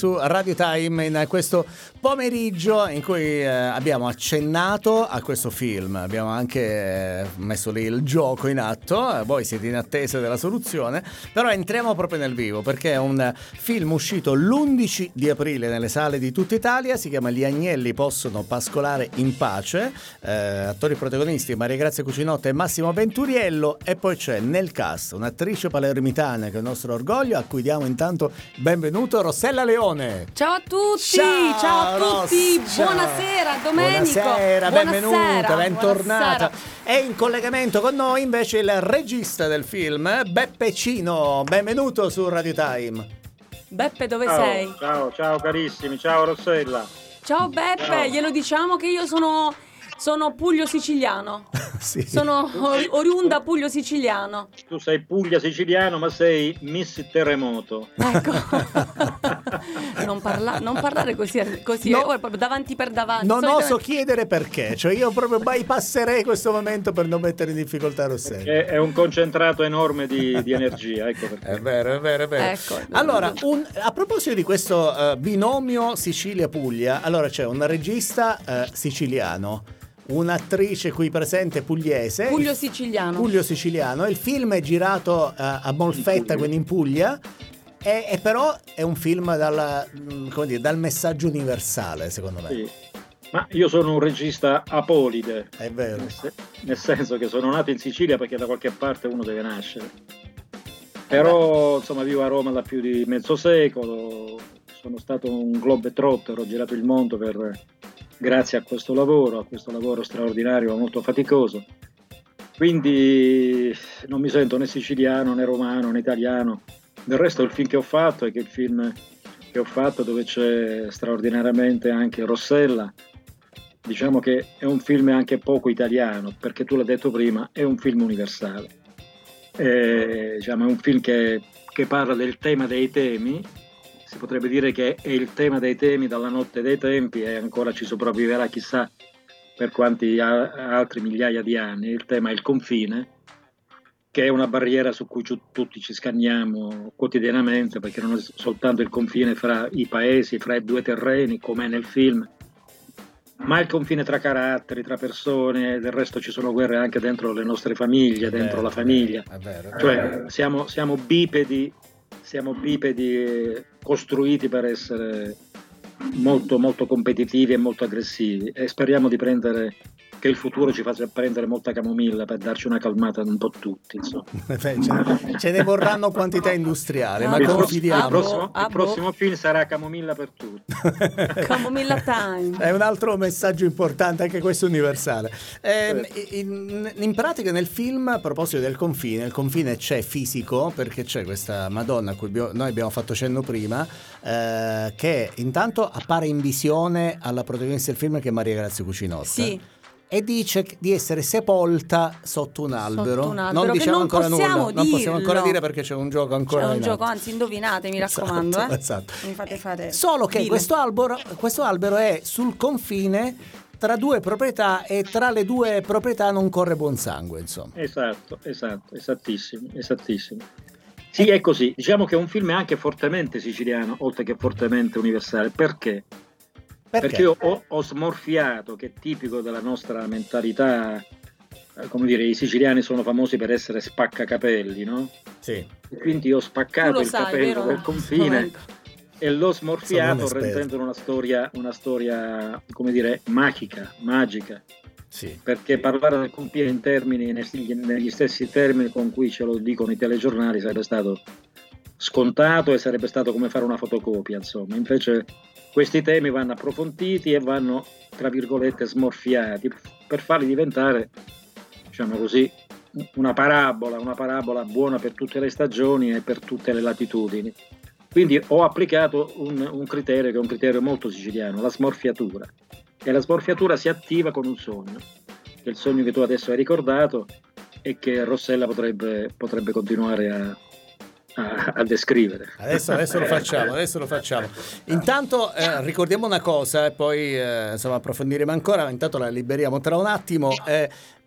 su Radio Time in questo pomeriggio in cui abbiamo accennato a questo film, abbiamo anche messo lì il gioco in atto, voi siete in attesa della soluzione, però entriamo proprio nel vivo perché è un film uscito l'11 di aprile nelle sale di tutta Italia, si chiama Gli agnelli possono pascolare in pace, attori protagonisti Maria Grazia Cucinotta e Massimo Venturiello, e poi c'è nel cast un'attrice palermitana che è il nostro orgoglio, a cui diamo intanto benvenuto, Rossella Leone. Ciao a tutti, ciao a tutti, Rossa. Buonasera Domenico. Buonasera, benvenuta, bentornata. Buonasera. È in collegamento con noi invece il regista del film, Beppe Cino. Benvenuto su Radio Time. Beppe, dove Ciao, sei? ciao carissimi, ciao Rossella. Ciao Beppe, Ciao. glielo diciamo che io sono Puglia siciliano. Sì. Sono oriunda Puglia siciliano. Tu sei Puglia siciliano, ma sei Miss Terremoto. Ecco. non parlare così No. proprio davanti per davanti. Non Solitamente- oso chiedere perché, cioè io proprio bypasserei questo momento per non mettere in difficoltà Rossella. È un concentrato enorme di energia, ecco perché. È vero, è vero, è vero. Ecco. Allora, a proposito di questo binomio Sicilia-Puglia, allora c'è un regista siciliano, un'attrice qui presente pugliese. Puglia siciliano. Puglio siciliano. Il film è girato a Molfetta, quindi in Puglia. E però è un film dal messaggio universale, secondo me. Sì. Ma io sono un regista apolide, È vero. nel senso che sono nato in Sicilia perché da qualche parte uno deve nascere. Però insomma vivo a Roma da più di mezzo secolo, sono stato un globetrotter, ho girato il mondo grazie a questo lavoro straordinario, molto faticoso. Quindi non mi sento né siciliano, né romano, né italiano. Del resto il film che ho fatto è che il film che ho fatto dove c'è straordinariamente anche Rossella, diciamo che è un film anche poco italiano, perché tu l'hai detto prima, è un film universale. Diciamo, è un film che parla del tema dei temi. Si potrebbe dire che è il tema dei temi dalla notte dei tempi e ancora ci sopravviverà chissà per quanti altri migliaia di anni. Il tema è il confine, che è una barriera su cui tutti ci scanniamo quotidianamente, perché non è soltanto il confine fra i paesi, fra i due terreni, come è nel film, ma il confine tra caratteri, tra persone. Del resto ci sono guerre anche dentro le nostre famiglie, dentro la famiglia. È vero. Cioè siamo bipedi costruiti per essere molto molto competitivi e molto aggressivi, e speriamo che il futuro ci faccia prendere molta camomilla per darci una calmata un po' tutti, insomma. Ce ne vorranno quantità industriali, ma Il confidiamo. Il prossimo film sarà camomilla per tutti. Camomilla Time. È un altro messaggio importante, anche questo universale. In pratica nel film, a proposito del confine, il confine c'è fisico, perché c'è questa Madonna a cui noi abbiamo fatto cenno prima, che intanto appare in visione alla protagonista del film, che è Maria Grazia Cucinotta. Sì. E dice di essere sepolta sotto un albero. Sotto un albero, Non che diciamo non ancora possiamo nulla. Non possiamo ancora dirlo. dire perché c'è un gioco ancora C'è un in gioco, atto. anzi indovinate, mi raccomando. Esatto, esatto. Mi fate fare. Solo che Dile. questo albero è sul confine tra due proprietà, e tra le due proprietà non corre buon sangue, insomma. Esatto, esattissimo. Sì, è così. Diciamo che è un film anche fortemente siciliano, oltre che fortemente universale. Perché? Perché io ho smorfiato, che è tipico della nostra mentalità, come dire, i siciliani sono famosi per essere spaccacapelli, no? Sì. E quindi io ho Tu spaccato lo il sai, capello vero? del confine Domenico? e l'ho smorfiato Sono un esperto. rendendolo una storia, come dire, magica. Sì. Perché parlare del confine in termini, negli stessi termini con cui ce lo dicono i telegiornali, sarebbe stato scontato e sarebbe stato come fare una fotocopia, insomma. Invece questi temi vanno approfonditi e vanno, tra virgolette, smorfiati per farli diventare, diciamo così, una parabola buona per tutte le stagioni e per tutte le latitudini. Quindi ho applicato un criterio che è un criterio molto siciliano, la smorfiatura. E la smorfiatura si attiva con un sogno, che è il sogno che tu adesso hai ricordato e che Rossella potrebbe continuare a descrivere. Adesso lo facciamo. Intanto ricordiamo una cosa e poi insomma approfondiremo ancora, intanto la liberiamo tra un attimo.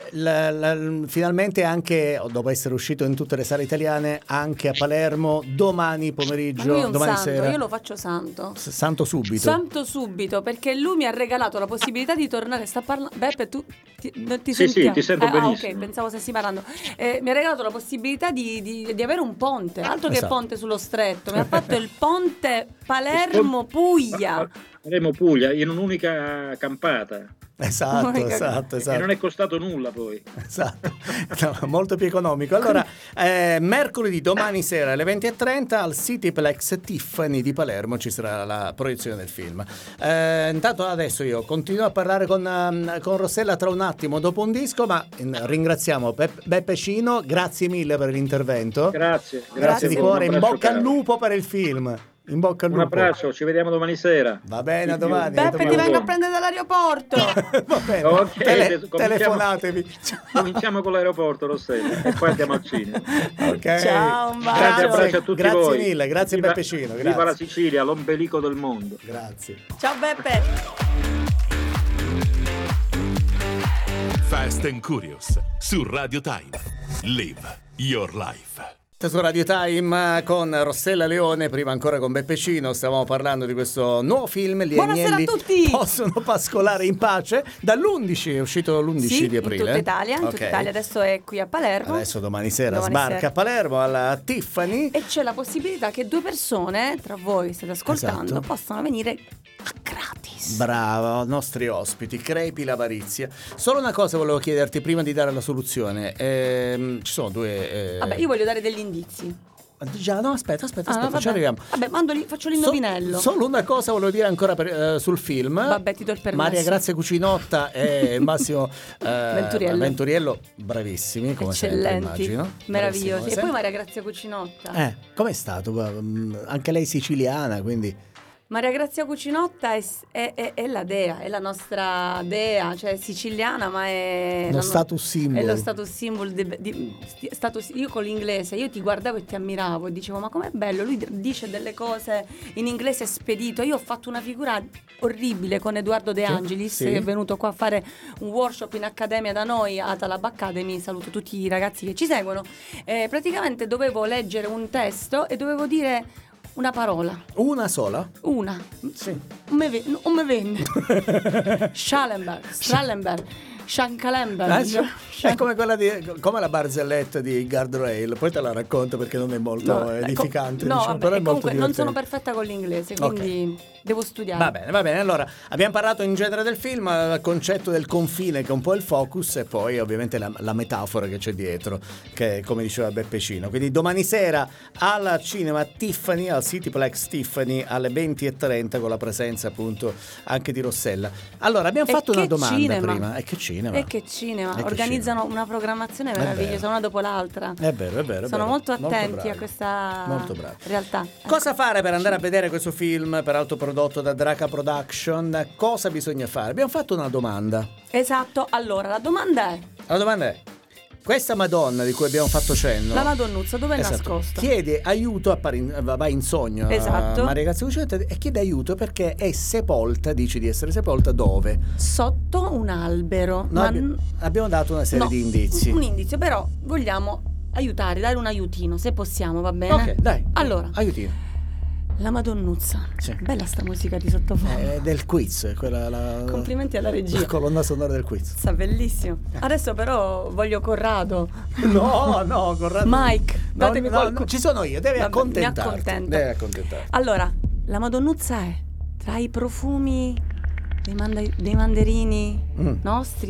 finalmente anche, dopo essere uscito in tutte le sale italiane, anche a Palermo domani pomeriggio, Lui è un domani santo, sera. io lo faccio santo. Santo subito. Santo subito, perché lui mi ha regalato la possibilità di tornare. Sta parlando. Beppe, tu non ti Sì, senti? sì, ti sento benissimo. Ok, pensavo stessi parlando. Mi ha regalato la possibilità di avere un ponte, altro che Esatto. ponte sullo stretto. Mi ha fatto il ponte Palermo-Puglia. Palermo-Puglia in un'unica campata. Esatto. E non è costato nulla poi. Esatto, no, molto più economico. Allora, mercoledì, domani sera alle 20:30 al Cityplex Tiffany di Palermo ci sarà la proiezione del film. Intanto adesso io continuo a parlare con Rossella tra un attimo dopo un disco, ma ringraziamo Beppe Cino, grazie mille per l'intervento. Grazie di a voi, cuore, un in abbraccio bocca al caro. lupo per il film. In bocca al Un lupo. abbraccio, ci vediamo domani sera. Va bene, a domani. Beppe, ti domani. vengo a prendere dall'aeroporto. Va bene. Ok, Telefonatevi. Cominciamo con l'aeroporto, Rossella, e poi andiamo al cinema. Ok. Ciao, un bacio. Grande abbraccio a tutti grazie voi. mille, grazie Viva- Beppe Cino, Viva la grazie. Sicilia, l'ombelico del mondo. Grazie. Ciao Beppe. Fast and Curious su Radio Time. Live your life. Su Radio Time con Rossella Leone, prima ancora con Beppe Cino, stavamo parlando di questo nuovo film, Gli Buonasera agnelli a tutti! possono pascolare in pace, dall'11, è uscito l'11 Sì, di aprile. in tutta Italia, in Ok. tutta Italia, adesso è qui a Palermo. Adesso domani sera Domani sbarca sera. a Palermo alla Tiffany. E c'è la possibilità che due persone, tra voi state ascoltando, Esatto. possano venire a gratis. Brava, nostri ospiti, crepi l'avarizia. Solo una cosa volevo chiederti prima di dare la soluzione. Ci sono due... Vabbè, io voglio dare degli indizi. Già, no, aspetta, ci vabbè. arriviamo. Vabbè, faccio l'indovinello. Solo una cosa volevo dire ancora sul film. Vabbè, ti do il permesso. Maria Grazia Cucinotta e Massimo Venturiello. bravissimi, come sempre, Eccellenti, immagino. meravigliosi. Bravissimi E poi come Maria Grazia Cucinotta. sempre. Com'è stato? Anche lei siciliana, quindi... Maria Grazia Cucinotta è la dea, è la nostra dea, cioè siciliana, ma è Lo status symbol. È lo status symbol io con l'inglese, io ti guardavo e ti ammiravo e dicevo: ma com'è bello, lui dice delle cose in inglese spedito. Io ho fatto una figura orribile con Edoardo De Angelis, sì. che è venuto qua a fare un workshop in accademia da noi, a Talab Academy. Saluto tutti i ragazzi che ci seguono. Praticamente dovevo leggere un testo e dovevo dire una parola. Una sola? Una. Sì. Non me venne. Schallenberg. Shankalemberg. È come quella come la barzelletta di Guardrail, poi te la racconto perché non è molto edificante, No, diciamo, vabbè, però è molto comunque non sono divertente. perfetta con l'inglese, quindi devo studiare. Va bene. Allora, abbiamo parlato in genere del film, il concetto del confine che è un po' il focus e poi ovviamente la metafora che c'è dietro, che è, come diceva Beppe Cino. Quindi domani sera al cinema Tiffany, al Cityplex Tiffany alle 20:30 con la presenza appunto anche di Rossella. Allora, abbiamo fatto una domanda prima. E che cinema? Organizzano una programmazione meravigliosa, una dopo l'altra. È vero. Sono molto attenti bravi. a questa Molto bravi. realtà. Cosa fare per andare a vedere questo film, peraltro prodotto da Draca Production? Cosa bisogna fare? Abbiamo fatto una domanda. Esatto, allora la domanda è: questa Madonna di cui abbiamo fatto cenno, la Madonnuzza dove è nascosta? chiede aiuto, va in sogno Esatto. a Maria Grazia Cucinotta e chiede aiuto perché è sepolta, dice di essere sepolta dove? Sotto un albero. No, abbiamo dato una serie No, di indizi. Un indizio, però vogliamo aiutare, dare un aiutino, se possiamo, va bene? Ok, dai. Allora, Aiutino. la Madonnuzza. Sì. Bella sta musica di sottofondo. Del quiz, quella Complimenti alla regia. la colonna sonora del quiz. Sta bellissimo. Adesso però voglio Corrado. No, Corrado. Mike, datemi qualcuno. ci sono io, devi Vabbè, accontentarti. mi accontento. Devi accontentarti. Allora, la Madonnuzza è tra i profumi dei mandarini nostri,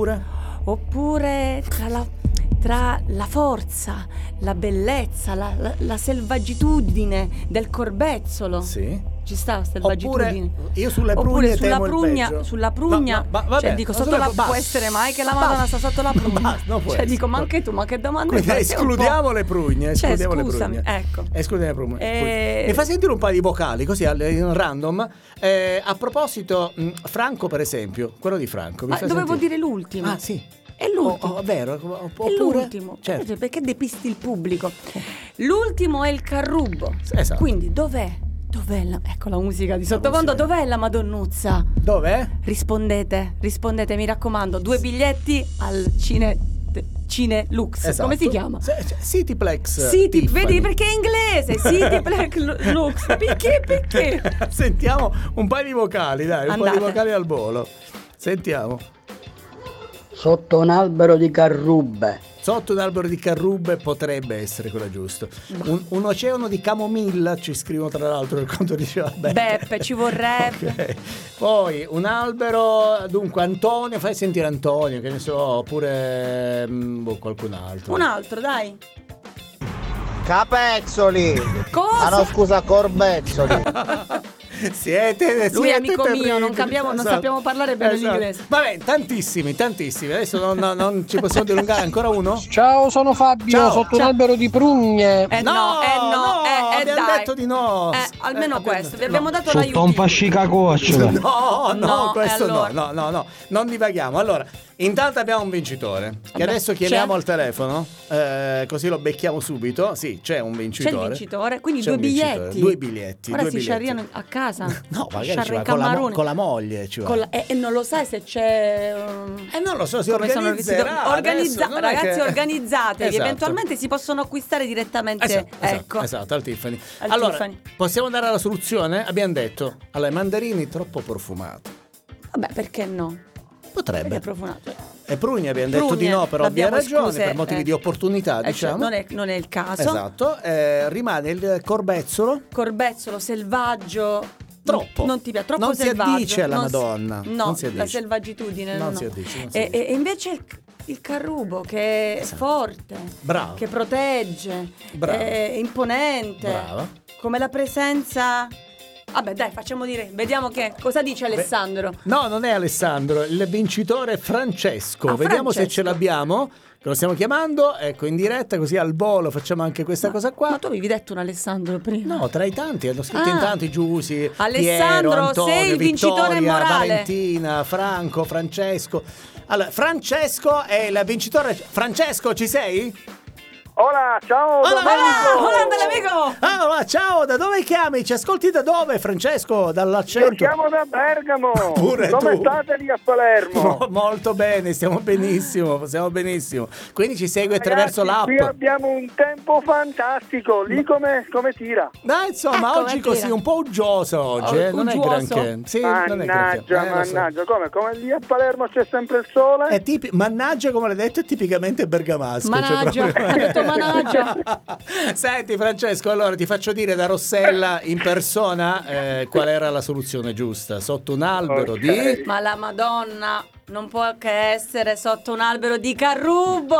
oppure tra la forza, la bellezza, la selvaggitudine del corbezzolo. Sì. Ci sta selvaggitudine. Oppure io sulle prugne temo il peggio. sulla prugna, No, vabbè, cioè dico sotto sulle- può basta. essere mai che la Madonna sta sotto la prugna. Basta, non può Cioè essere. dico, ma anche tu, ma che domanda Quindi fai? Sei un po'- escludiamo le prugne. Cioè, Escludiamo scusami, le prugne. ecco. Escludiamo le prugne. E- Mi fa sentire un paio di vocali così in random. A proposito, Franco, per esempio, quello di Franco. mi Ma fa dovevo sentire. dire l'ultimo. Ah, sì. È l'ultimo. Vero? È Oppure, l'ultimo. certo. Perché depisti il pubblico? L'ultimo è il Carrubbo. Esatto. Quindi dov'è Ecco la musica di sottofondo. Dov'è la Madonnuzza? Dov'è? Rispondete, mi raccomando. 2 biglietti al Cine Lux. Esatto. Come si chiama? Cityplex. Vedi perché è inglese. Cityplex Lux. Perché? Sentiamo un paio di vocali, dai, un po' di vocali al volo. Sentiamo. Sotto un albero di carrubbe. Sotto un albero di carrubbe potrebbe essere quella giusta. Un oceano di camomilla, ci scrivono tra l'altro, per quanto diceva Beppe, ci vorrebbe. Okay. Poi un albero, dunque Antonio, fai sentire Antonio, che ne so, oppure qualcun altro. Un altro, dai. Capezzoli. Cosa? Ah no, scusa, corbezzoli. Siete Lui è amico mio, terribili. non sappiamo parlare bene l'inglese. Vabbè, tantissimi. Adesso non ci possiamo dilungare. Ancora uno? Ciao, sono Fabio, Ciao. sotto un albero di prugne. Abbiamo dai. detto di no. Almeno questo, vi no. abbiamo dato Sotto l'aiuto. un fascicacoccio. No, questo allora. no, non divaghiamo. Allora, intanto abbiamo un vincitore che adesso chiamiamo al telefono, così lo becchiamo subito. Sì, c'è un vincitore. C'è il vincitore, quindi C'è 2 un vincitore. biglietti. 2 biglietti. Ora due si biglietti. sciarriano a casa. No, magari ci Sciarri va in con Camarone. con la moglie. Ci va. E non lo sai se c'è. Non lo so, si come sono organizzerà. Adesso non è ragazzi, che- organizzate, che Esatto. eventualmente si possono acquistare direttamente. Esatto, al Tiffany. Al Allora, Tiffany. possiamo dare la soluzione? Abbiamo detto, allora, i mandarini troppo profumati. Vabbè, perché no? Potrebbe. Perché è profumato. E Prugne abbiamo detto Prugne, di no per ovvie l'abbiamo ragioni, scuse, per motivi di opportunità, cioè, diciamo. non è il caso. Esatto. Rimane il corbezzolo. Corbezzolo selvaggio. Troppo. Non ti piace, troppo Non si selvaggio. addice alla Non si- Madonna. No, Non si addice. la selvaggitudine. Non no. si addice, non si E invece il carrubo che è forte, Bravo. che protegge, Bravo. è imponente, Brava. come la presenza. Vabbè, dai, facciamo dire, vediamo cosa dice Alessandro. No, non è Alessandro, il vincitore è Francesco. Ah, Vediamo se Francesco. ce l'abbiamo. Che lo stiamo chiamando, ecco, in diretta, così al volo facciamo anche questa cosa qua. Ma tu avevi detto un Alessandro prima? No, tra i tanti, hanno scritto Ah. in tanti, Giusi, Alessandro, Piero, Antonio, sei il vincitore Vittoria, morale. Valentina, Franco, Francesco. Allora, Francesco è il vincitore. Francesco, ci sei? Hola, ciao Domenico. Hola, dell'amico! Allora, ciao, da dove chiami? Ci ascolti da dove, Francesco? Io Dall'accento? chiamo da Bergamo. Pure Come tu. state lì a Palermo? Molto bene, stiamo benissimo. Quindi ci segui attraverso Ragazzi, l'app. qui abbiamo un tempo fantastico. Lì come tira? Dai, insomma, Ecco, oggi mentira. così un po' uggioso oggi, non è Uggioso? granché. Sì, non è granché. Mannaggia, come lì a Palermo c'è sempre il sole? Mannaggia, come l'hai detto, è tipicamente bergamasco. Managgia, ha detto managgia. Senti Francesco, allora ti faccio dire da Rossella in persona qual era la soluzione giusta. Sotto un albero Ok. di... Ma la Madonna non può che essere sotto un albero di carrubo.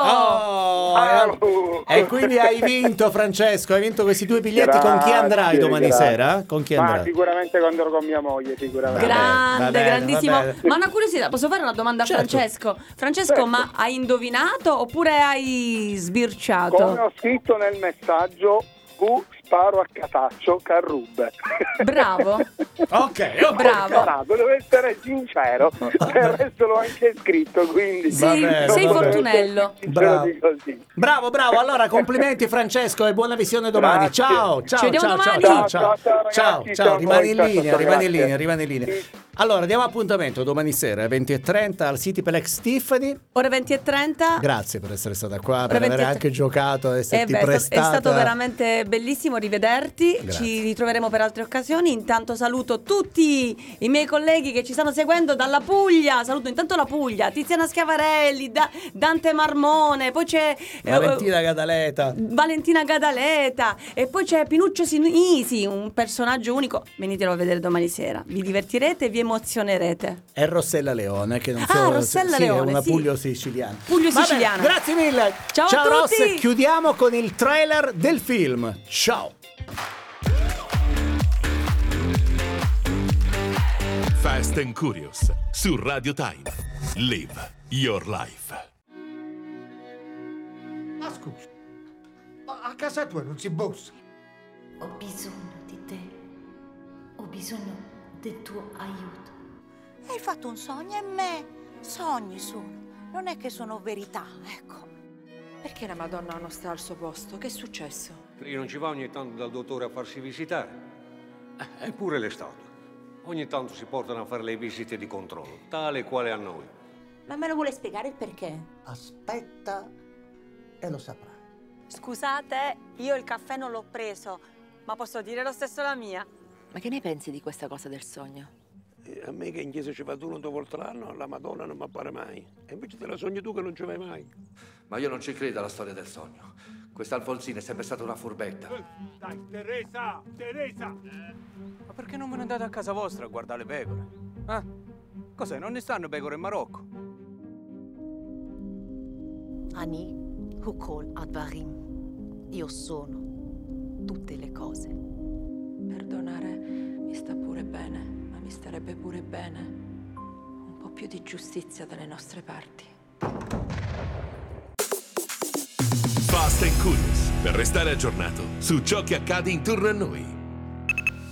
E quindi hai vinto Francesco, hai vinto questi 2 biglietti. Con chi andrai domani grazie. sera? Con chi Ma andrai? sicuramente quando ero con mia moglie, sicuramente. Grande, va bene, grandissimo. va bene. Ma una curiosità, posso fare una domanda a Certo. Francesco? Francesco, Certo. ma hai indovinato oppure hai sbirciato? Come ho scritto nel messaggio, sparo a casaccio carrubbe. Bravo. Ok, Bravo. Carato, devo essere sincero, il resto l'ho anche scritto, quindi Va bene, sei va bene. fortunello. Bravo. Di così. Bravo, allora complimenti Francesco e buona visione domani. Grazie. Ciao, Ci vediamo domani. ciao, ragazzi, ciao, rimani in ciao, linea, ciao, rimani in grazie. linea. Allora, diamo appuntamento domani sera alle 20:30 al Cityplex Tiffany. Ore 20:30. Grazie per essere stata qua, per Ore aver 20:30. anche giocato, esserti È prestata. stato veramente bellissimo rivederti. Grazie. Ci ritroveremo per altre occasioni. Intanto saluto tutti i miei colleghi che ci stanno seguendo dalla Puglia. Saluto intanto la Puglia, Tiziana Schiavarelli, Dante Marmone, poi c'è Valentina Gadaleta. Valentina Gadaleta e poi c'è Pinuccio Sinisi, un personaggio unico. Venitelo a vedere domani sera. Vi divertirete e vi emozionerete. E Rossella Leone, che non Ah, so Rossella sì, Leone, è una sì. Puglia-siciliana. Puglia-siciliana. Grazie mille. Ciao a Ross, tutti. chiudiamo con il trailer del film. Ciao. Fast and Curious su Radio Time. Live your life. Ma scusa, ma a casa tua non si bussa? Ho bisogno di te. Ho bisogno del tuo aiuto. Hai fatto un sogno e me. Sogni sono. Non è che sono verità, ecco. Perché la Madonna non sta al suo posto? Che è successo? Perché non ci va ogni tanto dal dottore a farsi visitare. Eppure l'estate. Ogni tanto si portano a fare le visite di controllo, tale e quale a noi. Ma me lo vuole spiegare il perché? Aspetta e lo saprai. Scusate, io il caffè non l'ho preso, ma posso dire lo stesso la mia. Ma che ne pensi di questa cosa del sogno? A me che in chiesa ci vado una volta l'anno, la Madonna non mi appare mai. E invece te la sogni tu che non ci vai mai. Ma io non ci credo alla storia del sogno. Questa Alfonsina è sempre stata una furbetta. Dai, Teresa! Teresa! Ma perché non ve ne andate a casa vostra a guardare le pecore? Cos'è, non ne stanno pecore in Marocco? Ani Hukol Advarim. Io sono tutte le cose. Perdonare mi sta pure bene, ma mi starebbe pure bene un po' più di giustizia dalle nostre parti. Fast and Curious, per restare aggiornato su ciò che accade intorno a noi.